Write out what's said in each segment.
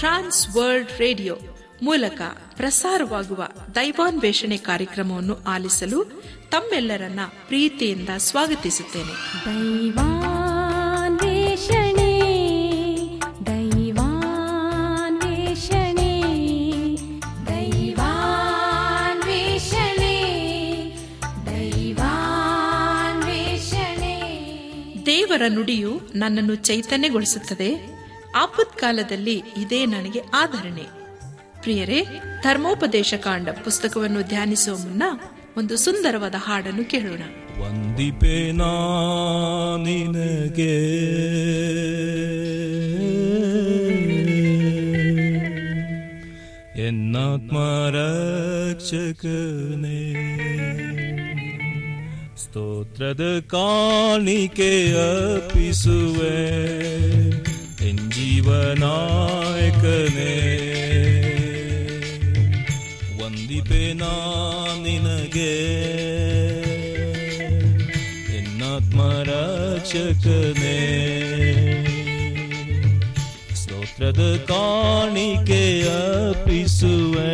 ಟ್ರಾನ್ಸ್ world radio ಮೂಲಕ ಪ್ರಸಾರವಾಗುವ ದೈವಾನ್ವೇಷಣೆ ಕಾರ್ಯಕ್ರಮವನ್ನು ಆಲಿಸಲು ತಮ್ಮೆಲ್ಲರನ್ನ ಪ್ರೀತಿಯಿಂದ ಸ್ವಾಗತಿಸುತ್ತೇನೆ. ದೈವಾನ್ವೇಷಣೆ ದೈವಾನ್ವೇಷಣೆ ದೈವಾನ್ವೇಷಣೆ ದೈವಾನ್ವೇಷಣೆ. ದೇವರ ನುಡಿಯು ನನ್ನನ್ನು ಚೈತನ್ಯಗೊಳಿಸುತ್ತದೆ. ಆಪತ್ಕಾಲದಲ್ಲಿ ಇದೇ ನನಗೆ ಆಧರಣೆ. ಪ್ರಿಯರೇ, ಧರ್ಮೋಪದೇಶ ಕಾಂಡ ಪುಸ್ತಕವನ್ನು ಧ್ಯಾನಿಸುವ ಮುನ್ನ ಒಂದು ಸುಂದರವಾದ ಹಾಡನ್ನು ಕೇಳೋಣ. ವಂದಿಪೇನಾ ನಿನಗೆ ಎನ್ನಾತ್ಮರಕ್ಷಕನೇ, ಸ್ತೋತ್ರದ ಕಾಣಿಕೆ ಅರ್ಪಿಸುವೆ ಜೀವನಾಯಕನೇ. ವಂದಿಪೇನಾ ನಿನಗೆ ಎನ್ನಾತ್ಮರಕ್ಷಕನೇ, ಸ್ತೋತ್ರದ ಕಾಣಿಕೆ ಅರ್ಪಿಸುವೆ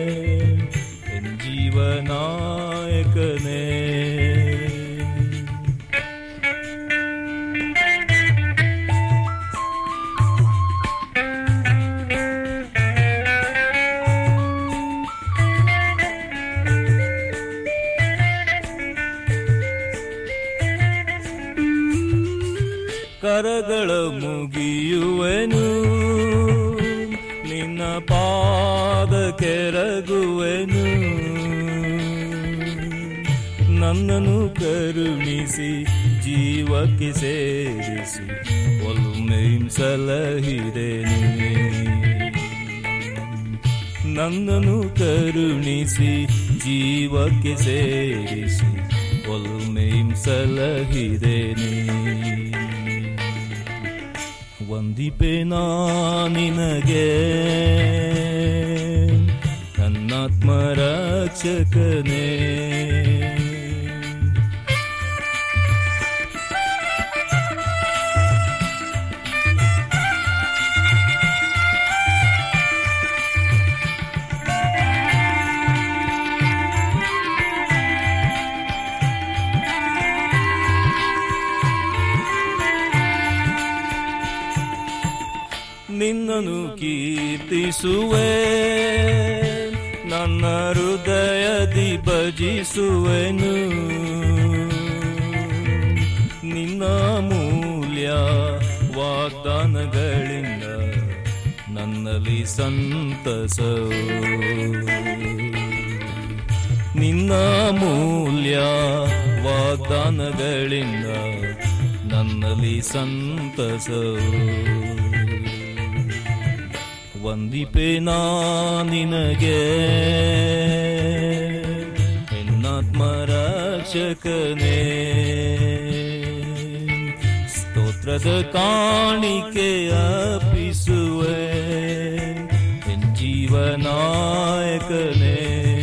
ಜೀವನಾಯಕನೇ. ಕರಗಳ ಮುಗಿಯುವೆನು, ನಿನ್ನ ಪಾದ ಕೆರಗುವೆನು. ನನ್ನನ್ನು ಕರುಣಿಸಿ ಜೀವಕ್ಕೆ ಸೇರಿಸಿ ಒಲ್ಮೆಂ ಸಲಹಿದೆನು. ನನ್ನನ್ನು ಕರುಣಿಸಿ ಜೀವಕ್ಕೆ ಸೇರಿಸಿ ಒಲ್ಮೆಂ ಸಲಹಿದೆನು. ವಂದಿಪೇನಾ ನಿನಗೆ ನನ್ನಾತ್ಮರಕ್ಷಕನೇ. ನಿನ್ನನ್ನು ಕೀರ್ತಿಸುವೆ, ನನ್ನ ಹೃದಯದಿ ಭಜಿಸುವೆನು. ನಿನ್ನ ಮೂಲ್ಯ ವಾಗ್ದಾನಗಳಿಂದ ನನ್ನಲ್ಲಿ ಸಂತಸವು. ನಿನ್ನ ಮೂಲ್ಯ ವಾಗ್ದಾನಗಳಿಂದ ನನ್ನಲ್ಲಿ ಸಂತಸವು. ವಂದಿಪೇನಾ ನಿನಗೆ ಎನ್ನಾತ್ಮರಕ್ಷಕನೇ, ಸ್ತೋತ್ರದ ಕಾಣಿಕೆ ಅರ್ಪಿಸುವೆ ಜೀವನಾಯಕನೇ.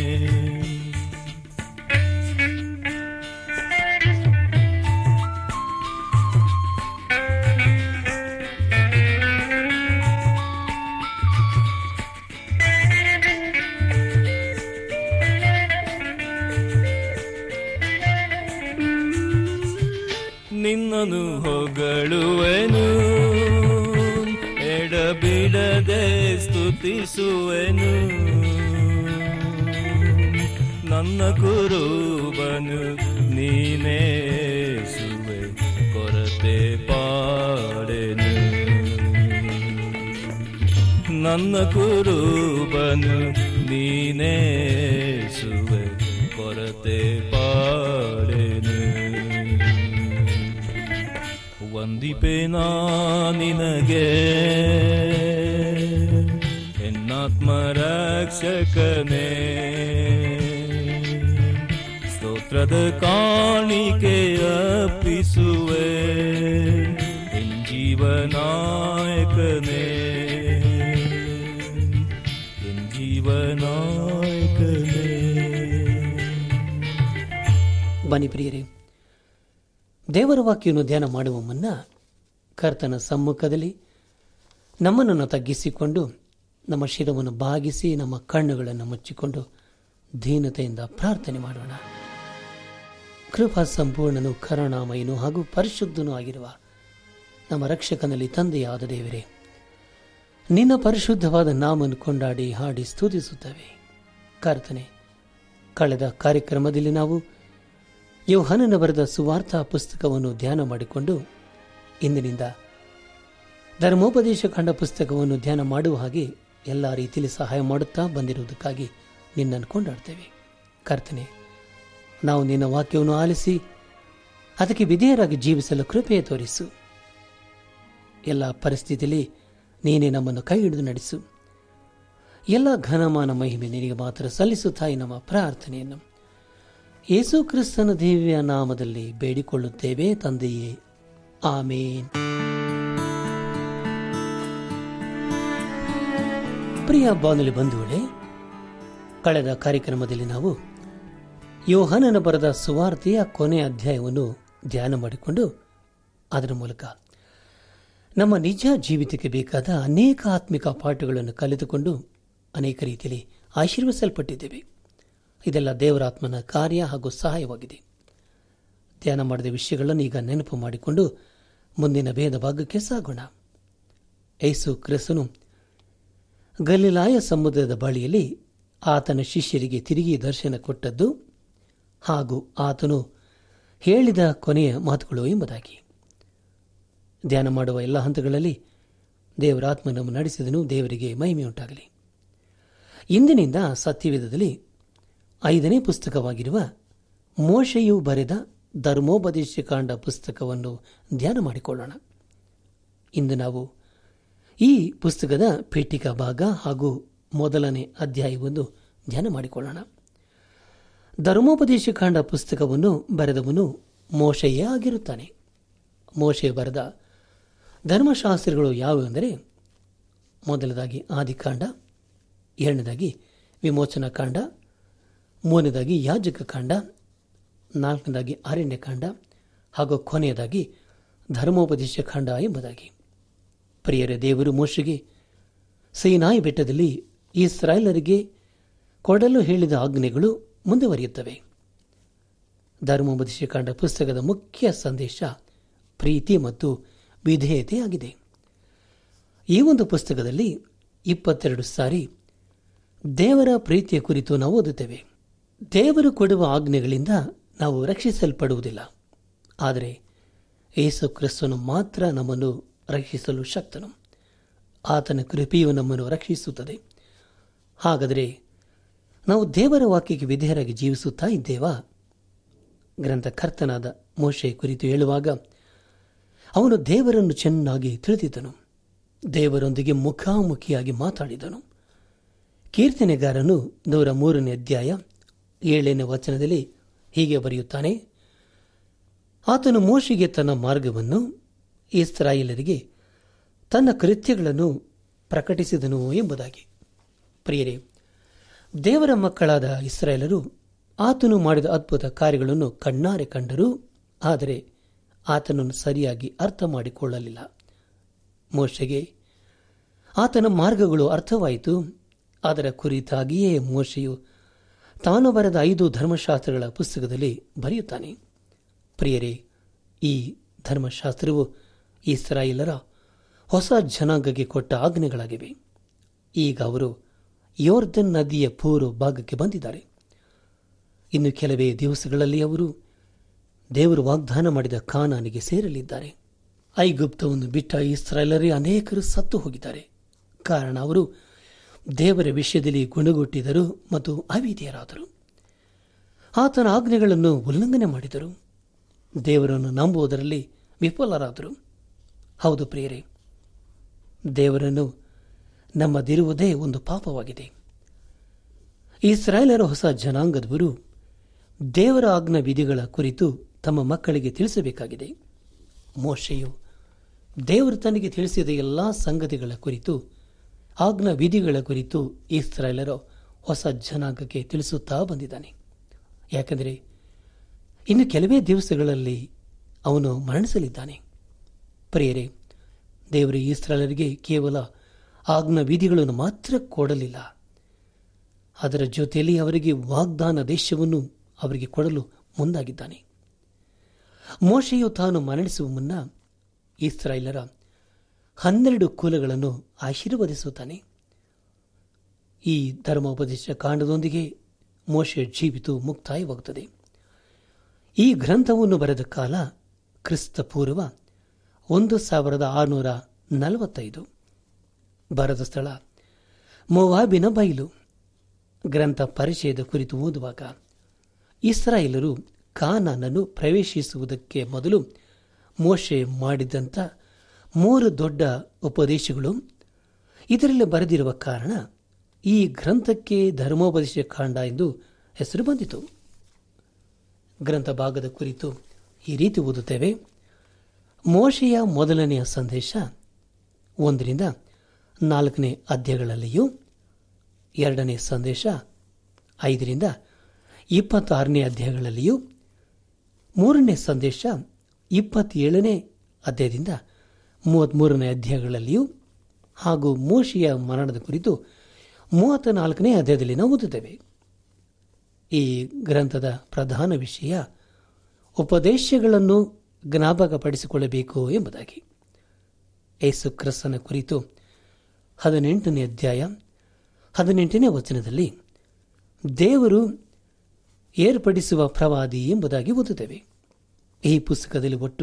ನಿನ್ನನ್ನು ಹೊಗಳುವೆನು, ಎಡಬಿಡದೆ ಸ್ತುತಿಸುವೆನು. ನನ್ನ ಕುರುಬನು ನೀನೇಸುವೆ, ಕೊರತೆ ಪಾಡೆನು. ನನ್ನ ಕುರುಬನು ನೀನೇಸುವೆ, ಕೊರತೆ ಪಾಡೆನು. ವಂದಿಪೇನಾ ನಿನಗೆ ಎನ್ನಾತ್ಮರಕ್ಷಕನೇ, ಸ್ತೋತ್ರದ ಕಾಣಿಕೆ ಅರ್ಪಿಸುವೆ ಜೀವನಾಯಕನೇ, ಜೀವನಾಯಕನೇ. ಬನ್ನಿ ಪ್ರಿಯರೇ, ದೇವರ ವಾಕ್ಯವನ್ನು ಧ್ಯಾನ ಮಾಡುವ ಮುನ್ನ ಕರ್ತನ ಸಮ್ಮುಖದಲ್ಲಿ ನಮ್ಮನ್ನು ತಗ್ಗಿಸಿಕೊಂಡು ನಮ್ಮ ಶಿರವನ್ನು ಬಾಗಿಸಿ ನಮ್ಮ ಕಣ್ಣುಗಳನ್ನು ಮುಚ್ಚಿಕೊಂಡು ದೀನತೆಯಿಂದ ಪ್ರಾರ್ಥನೆ ಮಾಡೋಣ. ಕೃಪಾ ಸಂಪೂರ್ಣನು, ಕರುಣಾಮಯನು ಹಾಗೂ ಪರಿಶುದ್ಧನೂ ಆಗಿರುವ ನಮ್ಮ ರಕ್ಷಕನಲ್ಲಿ ತಂದೆಯಾದ ದೇವರೇ, ನಿನ್ನ ಪರಿಶುದ್ಧವಾದ ನಾಮವನ್ನು ಕೊಂಡಾಡಿ ಹಾಡಿ ಸ್ತುತಿಸುತ್ತವೆ. ಕರ್ತನೆ, ಕಳೆದ ಕಾರ್ಯಕ್ರಮದಲ್ಲಿ ನಾವು ಯೋಹಾನನ ಬರೆದ ಸುವಾರ್ತಾ ಪುಸ್ತಕವನ್ನು ಧ್ಯಾನ ಮಾಡಿಕೊಂಡು ಇಂದಿನಿಂದ ಧರ್ಮೋಪದೇಶ ಕಾಂಡ ಪುಸ್ತಕವನ್ನು ಧ್ಯಾನ ಮಾಡುವ ಹಾಗೆ ಎಲ್ಲ ರೀತಿಯಲ್ಲಿ ಸಹಾಯ ಮಾಡುತ್ತಾ ಬಂದಿರುವುದಕ್ಕಾಗಿ ನಿನ್ನನ್ನು ಕೊಂಡಾಡ್ತೇವೆ. ಕರ್ತನೆ, ನಾವು ನಿನ್ನ ವಾಕ್ಯವನ್ನು ಆಲಿಸಿ ಅದಕ್ಕೆ ವಿಧೇಯರಾಗಿ ಜೀವಿಸಲು ಕೃಪೆಯ ತೋರಿಸು. ಎಲ್ಲ ಪರಿಸ್ಥಿತಿಯಲ್ಲಿ ನೀನೇ ನಮ್ಮನ್ನು ಕೈ ಹಿಡಿದು ನಡೆಸು. ಎಲ್ಲ ಘನಮಾನ ಮಹಿಮೆ ನಿನಗೆ ಮಾತ್ರ ಸಲ್ಲಿಸುತ್ತಾಯಿ ನಮ್ಮ ಪ್ರಾರ್ಥನೆಯನ್ನು ಯೇಸು ಕ್ರಿಸ್ತನ ದಿವ್ಯ ನಾಮದಲ್ಲಿ ಬೇಡಿಕೊಳ್ಳುತ್ತೇವೆ ತಂದೆಯೇ, ಆಮೇನ್. ಪ್ರಿಯ ಬಾನುಲಿ ಬಂಧುಗಳೇ, ಕಳೆದ ಕಾರ್ಯಕ್ರಮದಲ್ಲಿ ನಾವು ಯೋಹಾನನ ಬರೆದ ಸುವಾರ್ತೆಯ ಕೊನೆಯ ಅಧ್ಯಾಯವನ್ನು ಧ್ಯಾನ ಮಾಡಿಕೊಂಡು ಅದರ ಮೂಲಕ ನಮ್ಮ ನಿಜ ಜೀವಿತಕ್ಕೆ ಬೇಕಾದ ಅನೇಕ ಆತ್ಮಿಕ ಪಾಠಗಳನ್ನು ಕಲಿತುಕೊಂಡು ಅನೇಕ ರೀತಿಯಲ್ಲಿ ಆಶೀರ್ವದಿಸಲ್ಪಟ್ಟಿದ್ದೇವೆ. ಇದೆಲ್ಲ ದೇವರಾತ್ಮನ ಕಾರ್ಯ ಹಾಗೂ ಸಹಾಯವಾಗಿದೆ. ಧ್ಯಾನ ಮಾಡಿದ ವಿಷಯಗಳನ್ನು ಈಗ ನೆನಪು ಮಾಡಿಕೊಂಡು ಮುಂದಿನ ಭೇದ ಭಾಗಕ್ಕೆ ಸಾಗೋಣ. ಯೇಸು ಕ್ರಿಸ್ತನು ಗಲಿಲಾಯ ಸಮುದ್ರದ ಬಳಿಯಲ್ಲಿ ಆತನ ಶಿಷ್ಯರಿಗೆ ತಿರುಗಿ ದರ್ಶನ ಕೊಟ್ಟದ್ದು ಹಾಗೂ ಆತನು ಹೇಳಿದ ಕೊನೆಯ ಮಾತುಗಳು ಎಂಬುದಾಗಿ ಧ್ಯಾನ ಮಾಡುವ ಎಲ್ಲ ಹಂತಗಳಲ್ಲಿ ದೇವರಾತ್ಮನನ್ನು ನಡೆಸಿದನು. ದೇವರಿಗೆ ಮಹಿಮೆಯುಂಟಾಗಲಿ. ಇಂದಿನಿಂದ ಸತ್ಯವೇದದಲ್ಲಿ 5ನೇ ಪುಸ್ತಕವಾಗಿರುವ ಮೋಶೆಯು ಬರೆದ ಧರ್ಮೋಪದೇಶ ಕಾಂಡ ಪುಸ್ತಕವನ್ನು ಧ್ಯಾನ ಮಾಡಿಕೊಳ್ಳೋಣ. ಇಂದು ನಾವು ಈ ಪುಸ್ತಕದ ಪೀಠಿಕಾ ಭಾಗ ಹಾಗೂ ಮೊದಲನೇ ಅಧ್ಯಾಯವನ್ನು ಧ್ಯಾನ ಮಾಡಿಕೊಳ್ಳೋಣ. ಧರ್ಮೋಪದೇಶ ಕಾಂಡ ಪುಸ್ತಕವನ್ನು ಬರೆದವನು ಮೋಶೆಯೇ ಆಗಿರುತ್ತಾನೆ. ಮೋಶೆ ಬರೆದ ಧರ್ಮಶಾಸ್ತ್ರಗಳು ಯಾವುವೆಂದರೆ, ಮೊದಲದಾಗಿ ಆದಿಕಾಂಡ, ಎರಡನೇದಾಗಿ ವಿಮೋಚನಾ ಕಾಂಡ, ಮೂರನೇದಾಗಿ ಯಾಜಕ ಕಾಂಡ, ನಾಲ್ಕನೇದಾಗಿ ಅರಣ್ಯಕಾಂಡ ಹಾಗೂ ಕೊನೆಯದಾಗಿ ಧರ್ಮೋಪದೇಶ ಕಾಂಡ ಎಂಬುದಾಗಿ. ಪ್ರಿಯರೇ, ದೇವರು ಮೋಶೆಗೆ ಸೀನಾಯಿ ಬೆಟ್ಟದಲ್ಲಿ ಇಸ್ರಾಯೇಲರಿಗೆ ಕೊಡಲು ಹೇಳಿದ ಆಜ್ಞೆಗಳು ಮುಂದುವರಿಯುತ್ತವೆ. ಧರ್ಮೋಪದೇಶ ಕಾಂಡ ಪುಸ್ತಕದ ಮುಖ್ಯ ಸಂದೇಶ ಪ್ರೀತಿ ಮತ್ತು ವಿಧೇಯತೆ ಆಗಿದೆ. ಈ ಒಂದು ಪುಸ್ತಕದಲ್ಲಿ 22 ಸಾರಿ ದೇವರ ಪ್ರೀತಿಯ ಕುರಿತು ನಾವು ಓದುತ್ತೇವೆ. ದೇವರು ಕೊಡುವ ಆಜ್ಞೆಗಳಿಂದ ನಾವು ರಕ್ಷಿಸಲ್ಪಡುವುದಿಲ್ಲ, ಆದರೆ ಯೇಸು ಕ್ರಿಸ್ತನು ಮಾತ್ರ ನಮ್ಮನ್ನು ರಕ್ಷಿಸಲು ಶಕ್ತನು. ಆತನ ಕೃಪೆಯು ನಮ್ಮನ್ನು ರಕ್ಷಿಸುತ್ತದೆ. ಹಾಗಾದರೆ ನಾವು ದೇವರ ವಾಕ್ಯಕ್ಕೆ ವಿಧೇಯರಾಗಿ ಜೀವಿಸುತ್ತಾ ಇದ್ದೇವಾ? ಗ್ರಂಥಕರ್ತನಾದ ಮೋಶೆ ಕುರಿತು ಹೇಳುವಾಗ ಅವನು ದೇವರನ್ನು ಚೆನ್ನಾಗಿ ತಿಳಿದಿದ್ದನು. ದೇವರೊಂದಿಗೆ ಮುಖಾಮುಖಿಯಾಗಿ ಮಾತಾಡಿದನು. ಕೀರ್ತನೆಗಾರನು 103ನೇ ಅಧ್ಯಾಯ 7ನೇ ವಚನದಲ್ಲಿ ಹೀಗೆ ಬರೆಯುತ್ತಾನೆ, ಆತನು ಮೋಶೆಗೆ ತನ್ನ ಮಾರ್ಗವನ್ನು, ಇಸ್ರಾಯೇಲರಿಗೆ ತನ್ನ ಕೃತ್ಯಗಳನ್ನು ಪ್ರಕಟಿಸಿದನು ಎಂಬುದಾಗಿ. ಪ್ರಿಯರೇ, ದೇವರ ಮಕ್ಕಳಾದ ಇಸ್ರಾಯೇಲರು ಆತನು ಮಾಡಿದ ಅದ್ಭುತ ಕಾರ್ಯಗಳನ್ನು ಕಣ್ಣಾರೆ ಕಂಡರು, ಆದರೆ ಆತನನ್ನು ಸರಿಯಾಗಿ ಅರ್ಥ ಮಾಡಿಕೊಳ್ಳಲಿಲ್ಲ. ಮೋಶೆಗೆ ಆತನ ಮಾರ್ಗಗಳು ಅರ್ಥವಾಯಿತು. ಅದರ ಕುರಿತಾಗಿಯೇ ಮೋಶೆಯು ತಾನು ಬರೆದ 5 ಧರ್ಮಶಾಸ್ತ್ರಗಳ ಪುಸ್ತಕದಲ್ಲಿ ಬರೆಯುತ್ತಾನೆ. ಪ್ರಿಯರೇ, ಈ ಧರ್ಮಶಾಸ್ತ್ರವು ಇಸ್ರಾಯೇಲರ ಹೊಸ ಜನಾಂಗಕ್ಕೆ ಕೊಟ್ಟ ಆಜ್ಞೆಗಳಾಗಿವೆ. ಈಗ ಅವರು ಯೋರ್ದನ್ ನದಿಯ ಪೂರ್ವ ಭಾಗಕ್ಕೆ ಬಂದಿದ್ದಾರೆ. ಇನ್ನು ಕೆಲವೇ ದಿವಸಗಳಲ್ಲಿ ಅವರು ದೇವರು ವಾಗ್ದಾನ ಮಾಡಿದ ಕಾನಾನಿಗೆ ಸೇರಲಿದ್ದಾರೆ. ಐಗುಪ್ತವನ್ನು ಬಿಟ್ಟ ಇಸ್ರಾಯೇಲರೇ ಅನೇಕರು ಸತ್ತು ಹೋಗಿದ್ದಾರೆ. ಕಾರಣ ಅವರು ದೇವರ ವಿಷಯದಲ್ಲಿ ಗುಣಗುಟ್ಟಿದರು ಮತ್ತು ಅವಿಧೇಯರಾದರು. ಆತನ ಆಜ್ಞೆಗಳನ್ನು ಉಲ್ಲಂಘನೆ ಮಾಡಿದರು. ದೇವರನ್ನು ನಂಬುವುದರಲ್ಲಿ ವಿಫಲರಾದರು. ಹೌದು ಪ್ರಿಯರೇ, ದೇವರನ್ನು ನಂಬದಿರುವುದೇ ಒಂದು ಪಾಪವಾಗಿದೆ. ಇಸ್ರಾಯೇಲರ ಹೊಸ ಜನಾಂಗದವರು ದೇವರ ಆಜ್ಞಾ ವಿಧಿಗಳ ಕುರಿತು ತಮ್ಮ ಮಕ್ಕಳಿಗೆ ತಿಳಿಸಬೇಕಾಗಿದೆ. ಮೋಶೆಯು ದೇವರು ತನಗೆ ತಿಳಿಸಿದ ಎಲ್ಲಾ ಸಂಗತಿಗಳ ಕುರಿತು, ಆಜ್ಞಾ ವಿಧಿಗಳ ಕುರಿತು ಇಸ್ರಾಯೇಲರ ಹೊಸ ಜನಾಂಗಕ್ಕೆ ತಿಳಿಸುತ್ತಾ ಬಂದಿದ್ದಾನೆ. ಯಾಕೆಂದರೆ ಇನ್ನು ಕೆಲವೇ ದಿವಸಗಳಲ್ಲಿ ಅವನು ಮರಣಿಸಲಿದ್ದಾನೆ. ಪ್ರಿಯರೇ, ದೇವರು ಇಸ್ರಾಯೇಲರಿಗೆ ಕೇವಲ ಆಜ್ಞಾ ವಿಧಿಗಳನ್ನು ಮಾತ್ರ ಕೊಡಲಿಲ್ಲ, ಅದರ ಜೊತೆಯಲ್ಲಿ ಅವರಿಗೆ ವಾಗ್ದಾನ ದೇಶವನ್ನು ಅವರಿಗೆ ಕೊಡಲು ಮುಂದಾಗಿದ್ದಾನೆ. ಮೋಶೆಯು ತಾನು ಮರಣಿಸುವ ಮುನ್ನ ಇಸ್ರಾಯೇಲರ 12 ಕುಲಗಳನ್ನು ಆಶೀರ್ವದಿಸುತ್ತಾನೆ. ಈ ಧರ್ಮೋಪದೇಶ ಕಾಂಡದೊಂದಿಗೆ ಮೋಶೆಯ ಜೀವಿತು ಮುಕ್ತಾಯವಾಗುತ್ತದೆ. ಈ ಗ್ರಂಥವನ್ನು ಬರೆದ ಕಾಲ ಕ್ರಿಸ್ತ ಪೂರ್ವ 1645. ಬರೆದ ಸ್ಥಳ ಮೋವಾಬಿನ ಬಯಲು. ಗ್ರಂಥ ಪರಿಚಯದ ಕುರಿತು ಓದುವಾಗ ಇಸ್ರಾಯೇಲರು ಕಾನಾನನ್ನು ಪ್ರವೇಶಿಸುವುದಕ್ಕೆ ಮೊದಲು ಮೋಶೆ ಮಾಡಿದಂಥ 3 ದೊಡ್ಡ ಉಪದೇಶಗಳು ಇದರಲ್ಲಿ ಬರೆದಿರುವ ಕಾರಣ ಈ ಗ್ರಂಥಕ್ಕೆ ಧರ್ಮೋಪದೇಶ ಕಾಂಡ ಎಂದು ಹೆಸರು ಬಂದಿತು. ಗ್ರಂಥ ಭಾಗದ ಕುರಿತು ಈ ರೀತಿ ಓದುತ್ತೇವೆ. ಮೋಶೆಯ ಮೊದಲನೆಯ ಸಂದೇಶ 1ರಿಂದ 4ನೇ ಅಧ್ಯಾಯಗಳಲ್ಲಿಯೂ, 2ನೇ ಸಂದೇಶ 5ರಿಂದ 26ನೇ ಅಧ್ಯಾಯಗಳಲ್ಲಿಯೂ, 3ನೇ ಸಂದೇಶ 27ನೇ ಅಧ್ಯಾಯದಿಂದ 33ನೇ ಅಧ್ಯಾಯಗಳಲ್ಲಿಯೂ ಹಾಗೂ ಮೋಶೆಯ ಮರಣದ ಕುರಿತು 34ನೇ ಅಧ್ಯಾಯದಲ್ಲಿ ನಾವು ಓದುತ್ತೇವೆ. ಈ ಗ್ರಂಥದ ಪ್ರಧಾನ ವಿಷಯ ಉಪದೇಶಗಳನ್ನು ಜ್ಞಾಪಕಪಡಿಸಿಕೊಳ್ಳಬೇಕು ಎಂಬುದಾಗಿ. ಯೇಸು ಕ್ರಿಸ್ತನ ಕುರಿತು 18ನೇ ಅಧ್ಯಾಯ 18ನೇ ವಚನದಲ್ಲಿ ದೇವರು ಏರ್ಪಡಿಸುವ ಪ್ರವಾದಿ ಎಂಬುದಾಗಿ ಓದುತ್ತೇವೆ. ಈ ಪುಸ್ತಕದಲ್ಲಿ ಒಟ್ಟು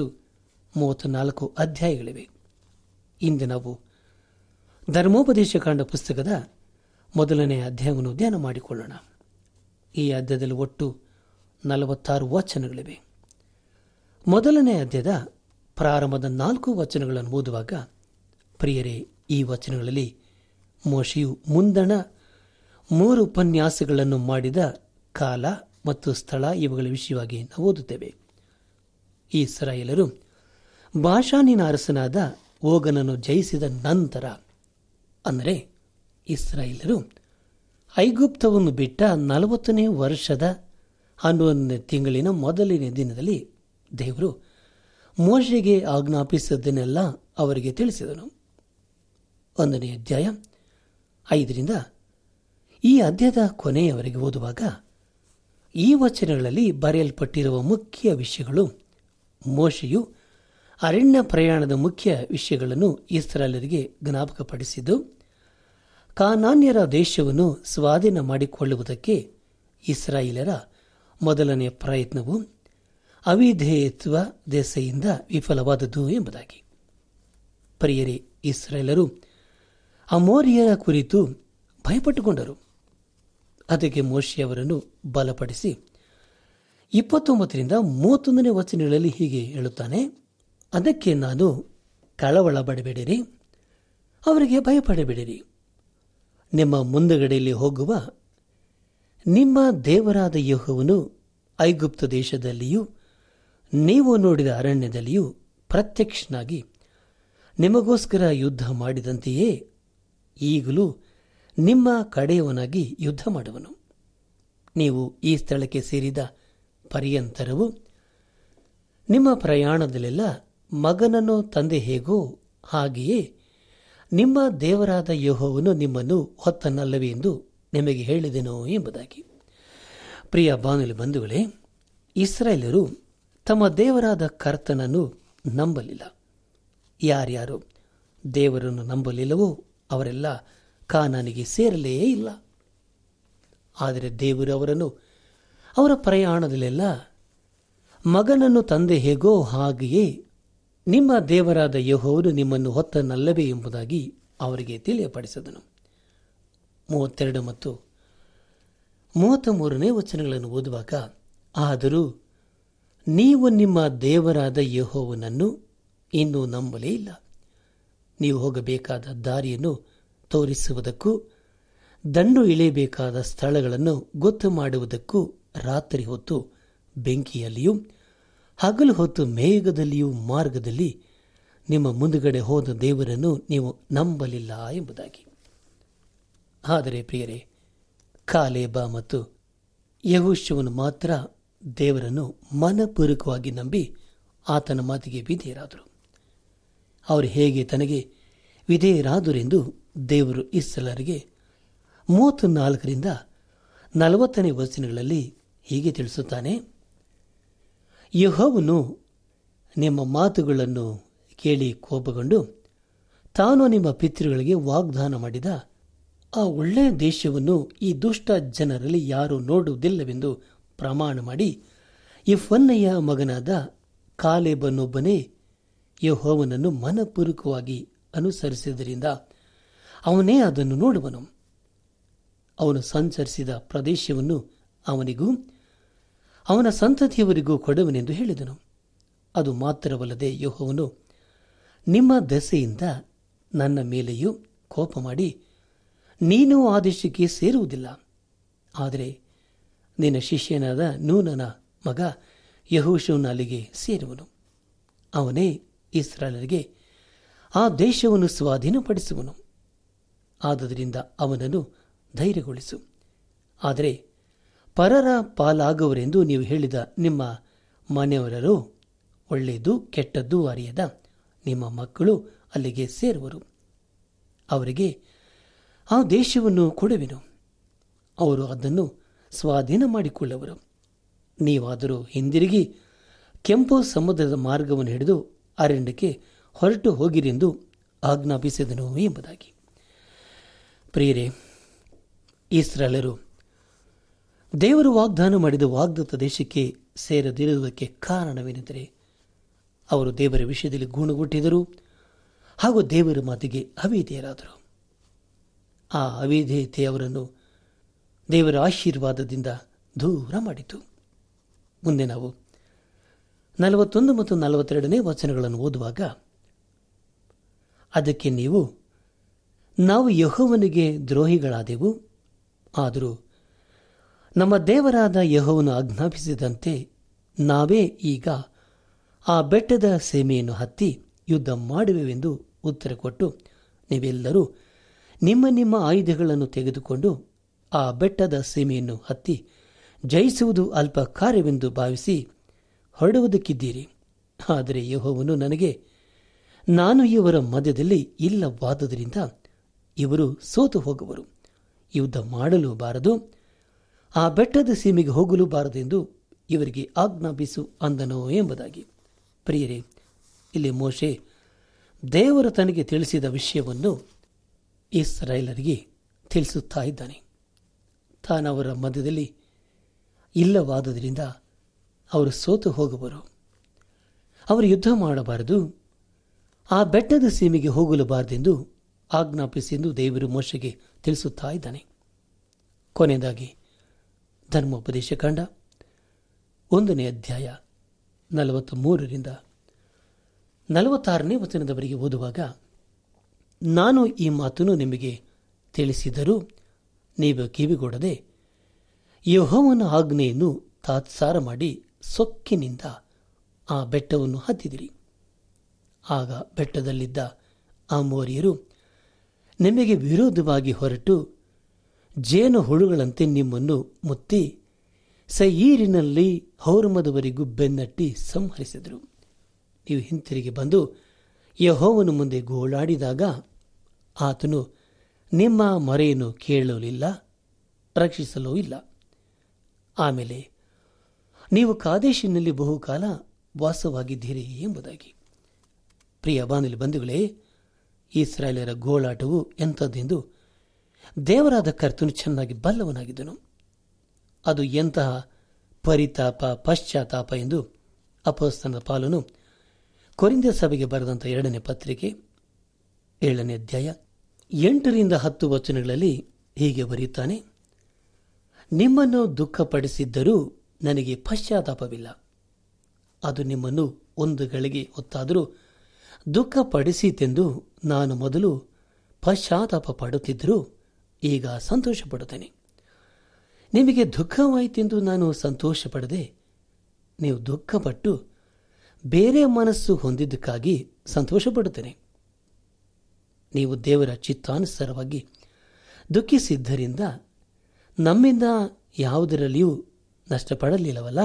34 ಅಧ್ಯಾಯಗಳಿವೆ. ಇಂದು ನಾವು ಧರ್ಮೋಪದೇಶ ಕಾಂಡ ಪುಸ್ತಕದ ಮೊದಲನೇ ಅಧ್ಯಾಯವನ್ನು ಧ್ಯಾನ ಮಾಡಿಕೊಳ್ಳೋಣ. ಈ ಅಧ್ಯಾಯದಲ್ಲಿ ಒಟ್ಟು 46 ವಚನಗಳಿವೆ. ಮೊದಲನೇ ಅಧ್ಯಾಯದ ಪ್ರಾರಂಭದ 4 ವಚನಗಳನ್ನು ಓದುವಾಗ, ಪ್ರಿಯರೇ, ಈ ವಚನಗಳಲ್ಲಿ ಮೋಶೆಯು ಮುಂದಣ 3 ಉಪನ್ಯಾಸಗಳನ್ನು ಮಾಡಿದ ಕಾಲ ಮತ್ತು ಸ್ಥಳ ಇವುಗಳ ವಿಷಯವಾಗಿ ನಾವು ಓದುತ್ತೇವೆ. ಇಸ್ರಾಯೇಲರು ಬಾಷಾನಿನ ಅರಸನಾದ ಓಗನನ್ನು ಜಯಿಸಿದ ನಂತರ, ಅಂದರೆ ಇಸ್ರಾಯೇಲರು ಐಗುಪ್ತವನ್ನು ಬಿಟ್ಟ 40ನೇ ವರ್ಷದ 11ನೇ ತಿಂಗಳಿನ ಮೊದಲನೇ ದಿನದಲ್ಲಿ ದೇವರು ಮೋಶೆಗೆ ಆಜ್ಞಾಪಿಸಿದ್ದನ್ನೆಲ್ಲ ಅವರಿಗೆ ತಿಳಿಸಿದನು. 1ನೇ ಅಧ್ಯಾಯ 5ರಿಂದ ಈ ಅಧ್ಯಾಯದ ಕೊನೆಯವರೆಗೆ ಓದುವಾಗ ಈ ವಚನಗಳಲ್ಲಿ ಬರೆಯಲ್ಪಟ್ಟಿರುವ ಮುಖ್ಯ ವಿಷಯಗಳು ಮೋಶೆಯು ಅರಣ್ಯ ಪ್ರಯಾಣದ ಮುಖ್ಯ ವಿಷಯಗಳನ್ನು ಇಸ್ರಾಯೇಲರಿಗೆ ಜ್ಞಾಪಕಪಡಿಸಿದ್ದು, ಕಾನಾನ್ಯರ ದೇಶವನ್ನು ಸ್ವಾಧೀನ ಮಾಡಿಕೊಳ್ಳುವುದಕ್ಕೆ ಇಸ್ರಾಯೇಲರ ಮೊದಲನೆಯ ಪ್ರಯತ್ನವು ಅವಿಧೇಯತ್ವ ದೆಸೆಯಿಂದ ವಿಫಲವಾದದ್ದು ಎಂಬುದಾಗಿ. ಪ್ರಿಯರೇ, ಇಸ್ರಾಯೇಲರು ಅಮೋರಿಯರ ಕುರಿತು ಭಯಪಟ್ಟುಕೊಂಡರು. ಅದಕ್ಕೆ ಮೋಶೆಯವರನ್ನು ಬಲಪಡಿಸಿ 29ರಿಂದ 31ನೇ ವಚನಗಳಲ್ಲಿ ಹೀಗೆ ಹೇಳುತ್ತಾನೆ: ಅದಕ್ಕೆ ನಾನು ಕಳವಳ ಪಡಬೇಡಿರಿ, ಅವರಿಗೆ ಭಯಪಡಬೇಡಿರಿ. ನಿಮ್ಮ ಮುಂದುಗಡೆಯಲ್ಲಿ ಹೋಗುವ ನಿಮ್ಮ ದೇವರಾದ ಯೆಹೋವನು ಐಗುಪ್ತ ದೇಶದಲ್ಲಿಯೂ ನೀವು ನೋಡಿದ ಅರಣ್ಯದಲ್ಲಿಯೂ ಪ್ರತ್ಯಕ್ಷನಾಗಿ ನಿಮಗೋಸ್ಕರ ಯುದ್ಧ ಮಾಡಿದಂತೆಯೇ ಈಗಲೂ ನಿಮ್ಮ ಕಡೆಯವನಾಗಿ ಯುದ್ಧ ಮಾಡುವನು. ನೀವು ಈ ಸ್ಥಳಕ್ಕೆ ಸೇರಿದ ಪರ್ಯಂತರವು ನಿಮ್ಮ ಪ್ರಯಾಣದಲ್ಲೆಲ್ಲ ಮಗನನ್ನು ತಂದೆ ಹೇಗೋ ಹಾಗೆಯೇ ನಿಮ್ಮ ದೇವರಾದ ಯೆಹೋವನು ನಿಮ್ಮನ್ನು ಹೊತ್ತನಲ್ಲವೇ ಎಂದು ನಿಮಗೆ ಹೇಳಿದೆನೋ ಎಂಬುದಾಗಿ. ಪ್ರಿಯ ಬಾನುಲಿ ಬಂಧುಗಳೇ, ಇಸ್ರಾಯೇಲರು ತಮ್ಮ ದೇವರಾದ ಕರ್ತನನ್ನು ನಂಬಲಿಲ್ಲ. ಯಾರ್ಯಾರು ದೇವರನ್ನು ನಂಬಲಿಲ್ಲವೋ ಅವರೆಲ್ಲ ಕಾನಾನಿಗೆ ಸೇರಲೇ ಇಲ್ಲ. ಆದರೆ ದೇವರು ಅವರನ್ನು ಅವರ ಪ್ರಯಾಣದಲ್ಲೆಲ್ಲ ಮಗನನ್ನು ತಂದೆ ಹೇಗೋ ಹಾಗೆಯೇ ನಿಮ್ಮ ದೇವರಾದ ಯೆಹೋವನು ನಿಮ್ಮನ್ನು ಹೊತ್ತನಲ್ಲವೇ ಎಂಬುದಾಗಿ ಅವರಿಗೆ ತಿಳಿಯಪಡಿಸಿದನು. 32 ಮತ್ತು 33ನೇ ವಚನಗಳನ್ನು ಓದುವಾಗ, ಆದರೂ ನೀವು ನಿಮ್ಮ ದೇವರಾದ ಯೆಹೋವನನ್ನು ಇನ್ನೂ ನಂಬಲೇ ಇಲ್ಲ. ನೀವು ಹೋಗಬೇಕಾದ ದಾರಿಯನ್ನು ತೋರಿಸುವುದಕ್ಕೂ ದಂಡು ಇಳಿಯಬೇಕಾದ ಸ್ಥಳಗಳನ್ನು ಗೊತ್ತು ಮಾಡುವುದಕ್ಕೂ ರಾತ್ರಿ ಹೊತ್ತು ಬೆಂಕಿಯಲ್ಲಿಯೂ ಹಗಲು ಹೊತ್ತು ಮೇಘದಲ್ಲಿಯೂ ಮಾರ್ಗದಲ್ಲಿ ನಿಮ್ಮ ಮುಂದುಗಡೆ ಹೋದ ದೇವರನ್ನು ನೀವು ನಂಬಲಿಲ್ಲ ಎಂಬುದಾಗಿ. ಆದರೆ ಪ್ರಿಯರೇ, ಕಾಲೇಬ ಮತ್ತು ಯೆಹೋಶುವನು ಮಾತ್ರ ದೇವರನ್ನು ಮನಪೂರ್ವಕವಾಗಿ ನಂಬಿ ಆತನ ಮಾತಿಗೆ ವಿಧೇಯರಾದರು. ಅವರು ಹೇಗೆ ತನಗೆ ವಿಧೇಯರಾದರೆಂದು ದೇವರು ಇಸ್ರಾಯೇಲರಿಗೆ 34 40 ವಚನಗಳಲ್ಲಿ ಹೀಗೆ ತಿಳಿಸುತ್ತಾನೆ. ಯೆಹೋವನು ನಿಮ್ಮ ಮಾತುಗಳನ್ನು ಕೇಳಿ ಕೋಪಗೊಂಡು ತಾನು ನಿಮ್ಮ ಪಿತೃಗಳಿಗೆ ವಾಗ್ದಾನ ಮಾಡಿದ ಆ ಒಳ್ಳೆಯ ದೇಶವನ್ನು ಈ ದುಷ್ಟ ಜನರಲ್ಲಿ ಯಾರೂ ನೋಡುವುದಿಲ್ಲವೆಂದು ಪ್ರಮಾಣ ಮಾಡಿ ಯೆಫುನ್ನೆಯ ಮಗನಾದ ಕಾಲೇಬನೊಬ್ಬನೇ ಯೆಹೋವನನ್ನು ಮನಪೂರ್ವಕವಾಗಿ ಅನುಸರಿಸಿದ್ದರಿಂದ ಅವನೇ ಅದನ್ನು ನೋಡುವನು. ಅವನು ಸಂಚರಿಸಿದ ಪ್ರದೇಶವನ್ನು ಅವನಿಗೂ ಅವನ ಸಂತತಿಯವರಿಗೂ ಕೊಡುವನೆಂದು ಹೇಳಿದನು. ಅದು ಮಾತ್ರವಲ್ಲದೆ ಯೆಹೋವನು ನಿಮ್ಮ ದೆಸೆಯಿಂದ ನನ್ನ ಮೇಲೆಯೂ ಕೋಪ ಮಾಡಿ ನೀನು ಆ ದೇಶಕ್ಕೆ ಸೇರುವುದಿಲ್ಲ, ಆದರೆ ನಿನ್ನ ಶಿಷ್ಯನಾದ ನೂನನ ಮಗ ಯೆಹೋಶುವನು ಅಲ್ಲಿಗೆ ಸೇರುವನು. ಅವನೇ ಇಸ್ರಾಯೇಲರಿಗೆ ಆ ದೇಶವನ್ನು ಸ್ವಾಧೀನಪಡಿಸುವನು. ಆದುದರಿಂದ ಅವನನ್ನು ಧೈರ್ಯಗೊಳಿಸು. ಆದರೆ ಪರರ ಪಾಲಾಗುವರೆಂದು ನೀವು ಹೇಳಿದ ನಿಮ್ಮ ಮನೆಯವರರು ಒಳ್ಳೆಯದು ಕೆಟ್ಟದ್ದು ಅರಿಯದ ನಿಮ್ಮ ಮಕ್ಕಳು ಅಲ್ಲಿಗೆ ಸೇರುವರು. ಅವರಿಗೆ ಆ ದೇಶವನ್ನು ಕೊಡುವೆನು. ಅವರು ಅದನ್ನು ಸ್ವಾಧೀನ ಮಾಡಿಕೊಳ್ಳುವರು. ನೀವಾದರೂ ಹಿಂದಿರುಗಿ ಕೆಂಪು ಸಮುದ್ರದ ಮಾರ್ಗವನ್ನು ಹಿಡಿದು ಅರಣ್ಯಕ್ಕೆ ಹೊರಟು ಹೋಗಿರೆಂದು ಆಜ್ಞಾಪಿಸಿದನು ಎಂಬುದಾಗಿ. ಪ್ರಿಯರೇ, ಇಸ್ರಾಯೇಲರು ದೇವರು ವಾಗ್ದಾನ ಮಾಡಿದ ವಾಗ್ದತ್ತ ದೇಶಕ್ಕೆ ಸೇರದಿರುವುದಕ್ಕೆ ಕಾರಣವೇನೆಂದರೆ ಅವರು ದೇವರ ವಿಷಯದಲ್ಲಿ ಗುಣಗುಟ್ಟಿದರು ಹಾಗೂ ದೇವರ ಮಾತಿಗೆ ಅವಿಧೇಯರಾದರು. ಆ ಅವಿಧೇಯತೆ ಅವರನ್ನು ದೇವರ ಆಶೀರ್ವಾದದಿಂದ ದೂರ ಮಾಡಿತು. ಮುಂದೆ ನಾವು 41 ಮತ್ತು 42 ವಚನಗಳನ್ನು ಓದುವಾಗ, ಅದಕ್ಕೆ ನಾವು ಯೆಹೋವನಿಗೆ ದ್ರೋಹಿಗಳಾದೆವು, ಆದರೂ ನಮ್ಮ ದೇವರಾದ ಯೆಹೋವನು ಆಜ್ಞಾಪಿಸಿದಂತೆ ನಾವೇ ಈಗ ಆ ಬೆಟ್ಟದ ಸೀಮೆಯನ್ನು ಹತ್ತಿ ಯುದ್ಧ ಮಾಡುವೆವೆಂದು ಉತ್ತರ ಕೊಟ್ಟು, ನೀವೆಲ್ಲರೂ ನಿಮ್ಮ ನಿಮ್ಮ ಆಯುಧಗಳನ್ನು ತೆಗೆದುಕೊಂಡು ಆ ಬೆಟ್ಟದ ಸೀಮೆಯನ್ನು ಹತ್ತಿ ಜಯಿಸುವುದು ಅಲ್ಪ ಕಾರ್ಯವೆಂದು ಭಾವಿಸಿ ಹೊರಡುವುದಕ್ಕಿದ್ದೀರಿ. ಆದರೆ ಯೆಹೋವನು ನನಗೆ, ನಾನು ಇವರ ಮಧ್ಯದಲ್ಲಿ ಇಲ್ಲವಾದುದರಿಂದ ಇವರು ಸೋತು ಹೋಗುವರು, ಯುದ್ಧ ಮಾಡಲು ಬಾರದು, ಆ ಬೆಟ್ಟದ ಸೀಮೆಗೆ ಹೋಗಲು ಬಾರದೆಂದು ಇವರಿಗೆ ಆಜ್ಞಾಪಿಸು ಅಂದನೋ ಎಂಬುದಾಗಿ. ಪ್ರಿಯರೇ, ಇಲ್ಲಿ ಮೋಶೆ ದೇವರು ತನಗೆ ತಿಳಿಸಿದ ವಿಷಯವನ್ನು ಇಸ್ರಾಯೇಲರಿಗೆ ತಿಳಿಸುತ್ತಾ ಇದ್ದಾನೆ. ತಾನವರ ಮಧ್ಯದಲ್ಲಿ ಇಲ್ಲವಾದುದರಿಂದ ಅವರು ಸೋತು ಹೋಗುವರು, ಅವರು ಯುದ್ಧ ಮಾಡಬಾರದು, ಆ ಬೆಟ್ಟದ ಸೀಮೆಗೆ ಹೋಗಲು ಬಾರದೆಂದು ಆಜ್ಞಾಪಿಸೆಂದು ದೇವರು ಮೋಶೆಗೆ ತಿಳಿಸುತ್ತಾ ಇದ್ದಾನೆ. ಕೊನೆಯದಾಗಿ ಧರ್ಮೋಪದೇಶ ಕಾಂಡ 1ನೇ ಅಧ್ಯಾಯ 43 46 ವಚನದವರೆಗೆ ಓದುವಾಗ, ನಾನು ಈ ಮಾತನ್ನು ನಿಮಗೆ ತಿಳಿಸಿದರೂ ನೀವು ಕಿವಿಗೊಡದೆ ಯೆಹೋವನ ಆಜ್ಞೆಯನ್ನು ತಾತ್ಸಾರ ಮಾಡಿ ಸೊಕ್ಕಿನಿಂದ ಆ ಬೆಟ್ಟವನ್ನು ಹತ್ತಿದಿರಿ. ಆಗ ಬೆಟ್ಟದಲ್ಲಿದ್ದ ಅಮೋರಿಯರು ನಿಮಗೆ ವಿರೋಧವಾಗಿ ಹೊರಟು ಜೇನು ಹುಳುಗಳಂತೆ ನಿಮ್ಮನ್ನು ಮುತ್ತಿ ಸಯೀರಿನಲ್ಲಿ ಹೌರ್ಮದವರೆಗೂ ಬೆನ್ನಟ್ಟಿ ಸಂಹರಿಸಿದರು. ನೀವು ಹಿಂತಿರುಗಿ ಬಂದು ಯೆಹೋವನ ಮುಂದೆ ಗೋಳಾಡಿದಾಗ ಆತನು ನಿಮ್ಮ ಮೊರೆಯನ್ನು ಕೇಳಲಿಲ್ಲ, ರಕ್ಷಿಸಲೂ ಇಲ್ಲ. ಆಮೇಲೆ ನೀವು ಕಾದೇಶಿನಲ್ಲಿ ಬಹುಕಾಲ ವಾಸವಾಗಿದ್ದೀರಿ ಎಂಬುದಾಗಿ. ಪ್ರಿಯ ಬಾನುಲಿ ಬಂಧುಗಳೇ, ಇಸ್ರಾಯೇಲರ ಗೋಳಾಟವು ಎಂಥದ್ದೆಂದು ದೇವರಾದ ಕರ್ತನು ಚೆನ್ನಾಗಿ ಬಲ್ಲವನಾಗಿದ್ದನು. ಅದು ಎಂತಹ ಪರಿತಾಪ, ಪಶ್ಚಾತ್ತಾಪ ಎಂದು ಅಪೊಸ್ತಲನಾದ ಪೌಲನು ಕೊರಿಂಥ ಸಭೆಗೆ ಬರೆದಂಥ 2ನೇ ಪತ್ರಿಕೆ 7ನೇ ಅಧ್ಯಾಯ 8-10 ವಚನಗಳಲ್ಲಿ ಹೀಗೆ ಬರೆಯುತ್ತಾನೆ. ನಿಮ್ಮನ್ನು ದುಃಖಪಡಿಸಿದ್ದರೂ ನನಗೆ ಪಶ್ಚಾತ್ತಾಪವಿಲ್ಲ. ಅದು ನಿಮ್ಮನ್ನು ಒಂದು ಗಳಿಗೆ ಹೊತ್ತಾದರೂ ದುಃಖಪಡಿಸಿತೆಂದು ನಾನು ಮೊದಲು ಪಶ್ಚಾತ್ತಾಪ ಪಡುತ್ತಿದ್ದರೂ ಈಗ ಸಂತೋಷ ಪಡುತ್ತೇನೆ. ನಿಮಗೆ ದುಃಖವಾಯಿತೆಂದು ನಾನು ಸಂತೋಷ ಪಡದೆ ನೀವು ದುಃಖಪಟ್ಟು ಬೇರೆ ಮನಸ್ಸು ಹೊಂದಿದ್ದಕ್ಕಾಗಿ ಸಂತೋಷ ಪಡುತ್ತೇನೆ. ನೀವು ದೇವರ ಚಿತ್ತಾನುಸಾರವಾಗಿ ದುಃಖಿಸಿದ್ದರಿಂದ ನಮ್ಮಿಂದ ಯಾವುದರಲ್ಲಿಯೂ ನಷ್ಟಪಡಲಿಲ್ಲವಲ್ಲ.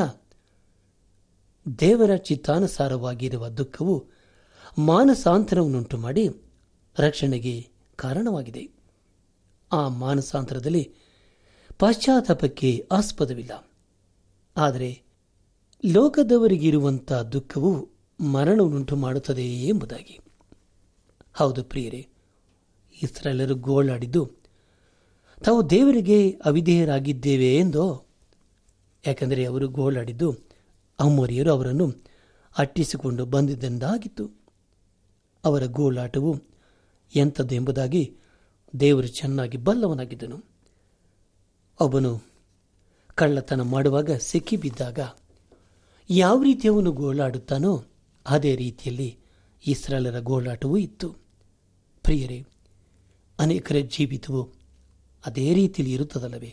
ದೇವರ ಚಿತ್ತಾನುಸಾರವಾಗಿರುವ ದುಃಖವು ಮಾನಸಾಂತರವನ್ನುಂಟು ಮಾಡಿ ರಕ್ಷಣೆಗೆ ಕಾರಣವಾಗಿದೆ. ಆ ಮಾನಸಾಂತರದಲ್ಲಿ ಪಶ್ಚಾತ್ತಾಪಕ್ಕೆ ಆಸ್ಪದವಿಲ್ಲ. ಆದರೆ ಲೋಕದವರಿಗಿರುವಂಥ ದುಃಖವು ಮರಣವನ್ನುಂಟು ಮಾಡುತ್ತದೆ ಎಂಬುದಾಗಿ. ಹೌದು ಪ್ರಿಯರೇ, ಇಸ್ರಾಯೇಲರು ಗೋಳಾಡಿದ್ದು ತಾವು ದೇವರಿಗೆ ಅವಿಧೇಯರಾಗಿದ್ದೇವೆ ಎಂದೋ. ಯಾಕೆಂದರೆ ಅವರು ಗೋಳಾಡಿದ್ದು ಅಮೋರಿಯರು ಅವರನ್ನು ಅಟ್ಟಿಸಿಕೊಂಡು ಬಂದಿದ್ದೆಂದಾಗಿತ್ತು. ಅವರ ಗೋಳಾಟವು ಎಂಥದ್ದು ಎಂಬುದಾಗಿ ದೇವರು ಚೆನ್ನಾಗಿ ಬಲ್ಲವನಾಗಿದ್ದನು. ಒಬ್ಬನು ಕಳ್ಳತನ ಮಾಡುವಾಗ ಸಿಕ್ಕಿಬಿದ್ದಾಗ ಯಾವ ರೀತಿ ಅವನು ಗೋಳಾಡುತ್ತಾನೋ ಅದೇ ರೀತಿಯಲ್ಲಿ ಇಸ್ರಾಯೇಲರ ಗೋಳಾಟವೂ ಇತ್ತು. ಪ್ರಿಯರೇ, ಅನೇಕರ ಜೀವಿತವು ಅದೇ ರೀತಿಯಲ್ಲಿ ಇರುತ್ತದಲ್ಲವೇ?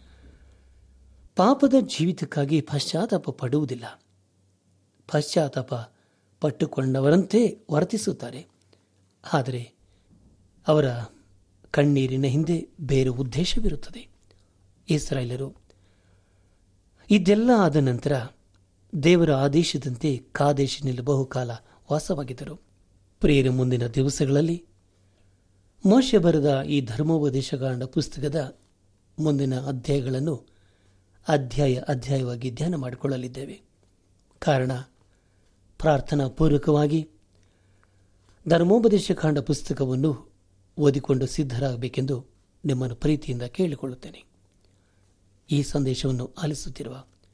ಪಾಪದ ಜೀವಿತಕ್ಕಾಗಿ ಪಶ್ಚಾತ್ತಾಪ ಪಡುವುದಿಲ್ಲ. ಪಶ್ಚಾತ್ತಾಪ ಪಟ್ಟುಕೊಂಡವರಂತೆ ವರ್ತಿಸುತ್ತಾರೆ. ಆದರೆ ಅವರ ಕಣ್ಣೀರಿನ ಹಿಂದೆ ಬೇರೆ ಉದ್ದೇಶವಿರುತ್ತದೆ. ಇಸ್ರಾಯೇಲರು ಇದೆಲ್ಲ ಆದ ನಂತರ ದೇವರ ಆದೇಶದಂತೆ ಕಾದೇಶಿನಲ್ಲಿ ಬಹುಕಾಲ ವಾಸವಾಗಿದ್ದರು. ಪ್ರಿಯರ, ಮುಂದಿನ ದಿವಸಗಳಲ್ಲಿ ಮೋಶೆ ಬರೆದ ಈ ಧರ್ಮೋಪದೇಶಕಾಂಡ ಪುಸ್ತಕದ ಮುಂದಿನ ಅಧ್ಯಾಯಗಳನ್ನು ಅಧ್ಯಾಯವಾಗಿ ಧ್ಯಾನ ಮಾಡಿಕೊಳ್ಳಲಿದ್ದೇವೆ. ಕಾರಣ, ಪ್ರಾರ್ಥನಾ ಪೂರ್ವಕವಾಗಿ ಧರ್ಮೋಪದೇಶಕಾಂಡ ಪುಸ್ತಕವನ್ನು ಓದಿಕೊಂಡು ಸಿದ್ಧರಾಗಬೇಕೆಂದು ನಿಮ್ಮನ್ನು ಪ್ರೀತಿಯಿಂದ ಕೇಳಿಕೊಳ್ಳುತ್ತೇನೆ. ಈ ಸಂದೇಶವನ್ನು ಆಲಿಸುತ್ತಿರುವ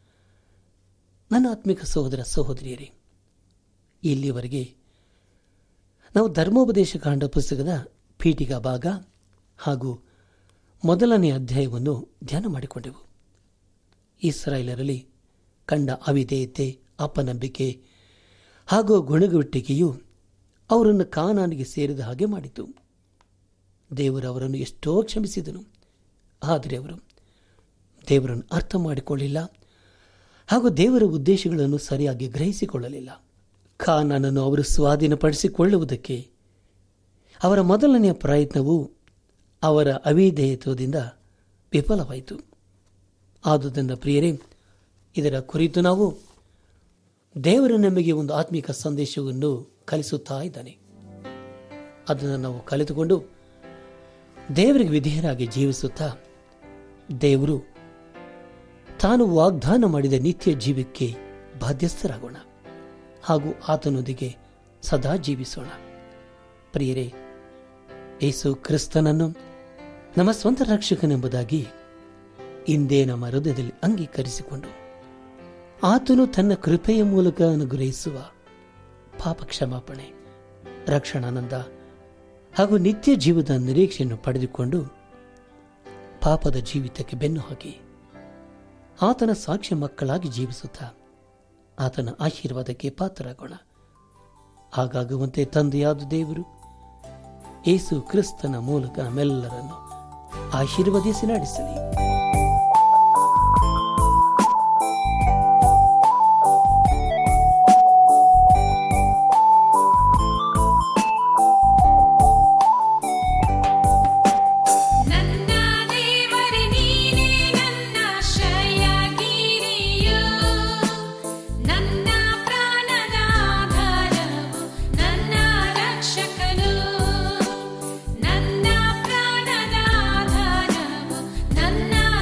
ನನ್ನ ಆತ್ಮಿಕ ಸಹೋದರ ಸಹೋದರಿಯರೇ, ಇಲ್ಲಿಯವರೆಗೆ ನಾವು ಧರ್ಮೋಪದೇಶಕಾಂಡ ಪುಸ್ತಕದ ಪೀಠಿಕಾ ಭಾಗ ಹಾಗೂ ಮೊದಲನೇ ಅಧ್ಯಾಯವನ್ನು ಧ್ಯಾನ ಮಾಡಿಕೊಂಡೆವು. ಇಸ್ರಾಯೇಲರಲ್ಲಿ ಕಂಡ ಅವಿಧೇಯತೆ, ಅಪನಂಬಿಕೆ ಹಾಗೂ ಗುಣಗುಟ್ಟಿಕೆಯು ಅವರನ್ನು ಕಾನಾನಿಗೆ ಸೇರಿದ ಹಾಗೆ ಮಾಡಿತು. ದೇವರು ಅವರನ್ನು ಎಷ್ಟೋ ಕ್ಷಮಿಸಿದನು. ಆದರೆ ಅವರು ದೇವರನ್ನು ಅರ್ಥ ಮಾಡಿಕೊಳ್ಳಲಿಲ್ಲ ಹಾಗೂ ದೇವರ ಉದ್ದೇಶಗಳನ್ನು ಸರಿಯಾಗಿ ಗ್ರಹಿಸಿಕೊಳ್ಳಲಿಲ್ಲ. ಕಾನಾನನ್ನು ಅವರು ಸ್ವಾಧೀನಪಡಿಸಿಕೊಳ್ಳುವುದಕ್ಕೆ ಅವರ ಮೊದಲನೆಯ ಪ್ರಯತ್ನವು ಅವರ ಅವಿಧೇಯತ್ವದಿಂದ ವಿಫಲವಾಯಿತು. ಆದುದರಿಂದ ಪ್ರಿಯರೇ, ಇದರ ಕುರಿತು ನಾವು ದೇವರು ನಮಗೆ ಒಂದು ಆತ್ಮಿಕ ಸಂದೇಶವನ್ನು ಕಲಿಸುತ್ತಾ ಇದ್ದಾನೆ. ಅದನ್ನು ನಾವು ಕಲಿತುಕೊಂಡು ದೇವರಿಗೆ ವಿಧೇಯರಾಗಿ ಜೀವಿಸುತ್ತಾ ದೇವರು ತಾನು ವಾಗ್ದಾನ ಮಾಡಿದ ನಿತ್ಯ ಜೀವಕ್ಕೆ ಬಾಧ್ಯಸ್ಥರಾಗೋಣ ಹಾಗೂ ಆತನೊಂದಿಗೆ ಸದಾ ಜೀವಿಸೋಣ. ಪ್ರಿಯರೇ, ಯೇಸು ಕ್ರಿಸ್ತನನ್ನು ನಮ್ಮ ಸ್ವಂತ ರಕ್ಷಕನೆಂಬುದಾಗಿ ಇಂದೇ ನಮ್ಮ ಹೃದಯದಲ್ಲಿ ಅಂಗೀಕರಿಸಿಕೊಂಡು ಆತನು ತನ್ನ ಕೃಪೆಯ ಮೂಲಕ ಅನುಗ್ರಹಿಸುವ ಪಾಪ ಕ್ಷಮಾಪಣೆ, ರಕ್ಷಣಾನಂದ ಹಾಗೂ ನಿತ್ಯ ಜೀವದ ನಿರೀಕ್ಷೆಯನ್ನು ಪಡೆದುಕೊಂಡು ಪಾಪದ ಜೀವಿತಕ್ಕೆ ಬೆನ್ನು ಹಾಕಿ ಆತನ ಸಾಕ್ಷ್ಯ ಮಕ್ಕಳಾಗಿ ಜೀವಿಸುತ್ತಾ ಆತನ ಆಶೀರ್ವಾದಕ್ಕೆ ಪಾತ್ರರಾಗೋಣ. ಹಾಗಾಗುವಂತೆ ತಂದೆಯಾದ ದೇವರು ಯೇಸು ಕ್ರಿಸ್ತನ ಮೂಲಕ ನಮ್ಮೆಲ್ಲರನ್ನು ಆಶೀರ್ವದಿಸಿ ನಡೆಸಲಿ. ನನ್ನ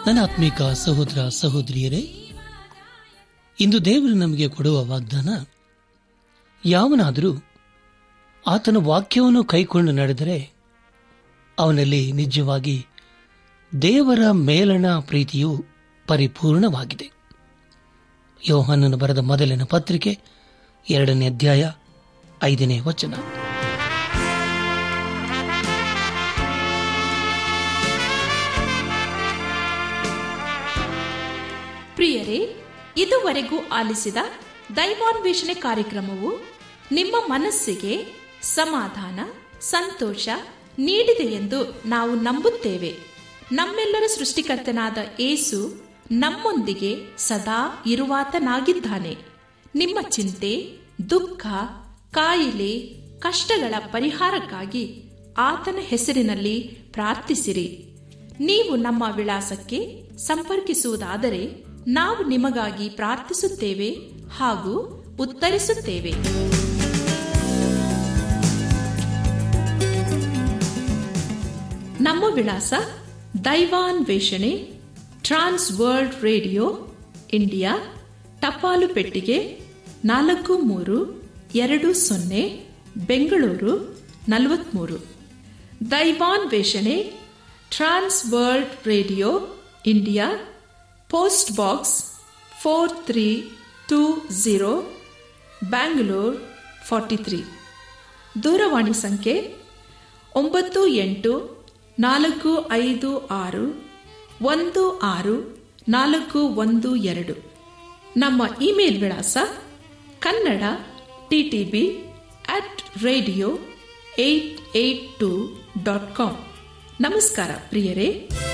ನನ್ನ ಆತ್ಮಿಕ ಸಹೋದರ ಸಹೋದರಿಯರೇ, ಇಂದು ದೇವರು ನಮಗೆ ಕೊಡುವ ವಾಗ್ದಾನ, ಯಾವನಾದರೂ ಆತನ ವಾಕ್ಯವನ್ನು ಕೈಕೊಂಡು ನಡೆದರೆ ಅವನಲ್ಲಿ ನಿಜವಾಗಿ ದೇವರ ಮೇಲಣ ಪ್ರೀತಿಯು ಪರಿಪೂರ್ಣವಾಗಿದೆ. ಯೋಹಾನನು ಬರೆದ ಮೊದಲಿನ ಪತ್ರಿಕೆ 2ನೇ ಅಧ್ಯಾಯ 5ನೇ ವಚನ. ಪ್ರಿಯರೇ, ಇದುವರೆಗೂ ಆಲಿಸಿದ ದೈವಾನ್ವೇಷಣೆ ಕಾರ್ಯಕ್ರಮವು ನಿಮ್ಮ ಮನಸ್ಸಿಗೆ ಸಮಾಧಾನ, ಸಂತೋಷ ನೀಡಿದೆ ಎಂದು ನಾವು ನಂಬುತ್ತೇವೆ. ನಮ್ಮೆಲ್ಲರ ಸೃಷ್ಟಿಕರ್ತನಾದ ಯೇಸು ನಮ್ಮೊಂದಿಗೆ ಸದಾ ಇರುವಾತನಾಗಿದ್ದಾನೆ. ನಿಮ್ಮ ಚಿಂತೆ, ದುಃಖ, ಕಾಯಿಲೆ, ಕಷ್ಟಗಳ ಪರಿಹಾರಕ್ಕಾಗಿ ಆತನ ಹೆಸರಿನಲ್ಲಿ ಪ್ರಾರ್ಥಿಸಿರಿ. ನೀವು ನಮ್ಮ ವಿಳಾಸಕ್ಕೆ ಸಂಪರ್ಕಿಸುವುದಾದರೆ ನಾವು ನಿಮಗಾಗಿ ಪ್ರಾರ್ಥಿಸುತ್ತೇವೆ ಹಾಗೂ ಉತ್ತರಿಸುತ್ತೇವೆ. ನಮ್ಮ ವಿಳಾಸ: ದೈವಾನ್ವೇಷಣೆ, ಟ್ರಾನ್ಸ್ ವರ್ಲ್ಡ್ ರೇಡಿಯೋ, ಇಂಡಿಯಾ, ಟಪಾಲು ಪೆಟ್ಟಿಗೆ 4320, ಬೆಂಗಳೂರು 43. ದೈವಾನ್ವೇಷಣೆ, trans world radio, India, post box 4320, Bangalore 43. ದೂರವಾಣಿ ಸಂಖ್ಯೆ 9845616412. ನಮ್ಮ ಇಮೇಲ್ ವಿಳಾಸ kannada@radio882.com. ನಮಸ್ಕಾರ ಪ್ರಿಯರೇ.